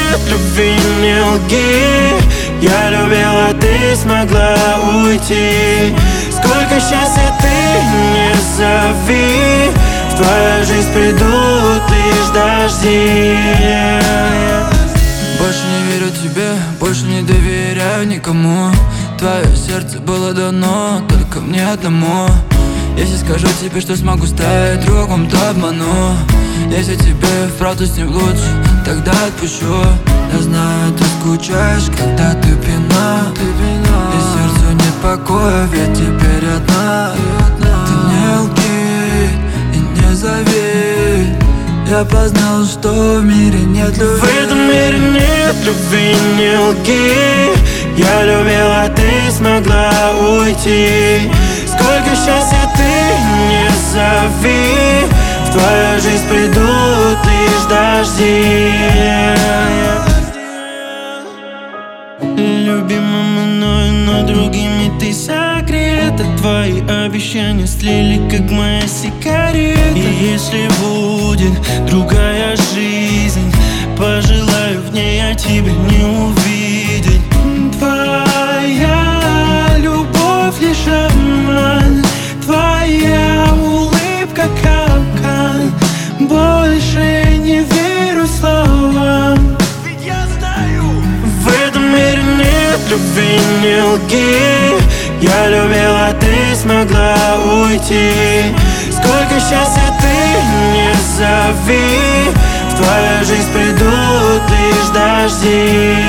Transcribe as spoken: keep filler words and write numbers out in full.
нет любви, не лги. Я любил, а ты смогла уйти. Сколько счастья ты не зови, в твою жизнь придут лишь дожди. Больше не верю тебе, больше не доверяю никому. Твое сердце было дано только мне одному. Если скажу тебе, что смогу стать другом, то обману. Если тебе вправду с ним лучше, тогда отпущу. Я знаю, ты скучаешь, когда ты пьяна, и сердцу нет покоя, ведь теперь одна. Ты не лги и не зови. Я познал, что в мире нет любви. В этом мире нет любви, не лги. Я любил, а ты смогла уйти. Сколько счастья ты не зови, в твою жизнь придут лишь дожди. Любима мною, но другими ты согрета. Твои обещания слили, как моя сигарета. И если будет другая жизнь, пожелаю в ней я тебя не увидеть. Твоя любовь лишь обман, твоя улыбка капкан. Больше не верю словам, ведь я знаю, в этом мире нет любви, не лги. Я любил, а ты смогла уйти. Сколько счастья ты не зови, в твою жизнь придут лишь дожди.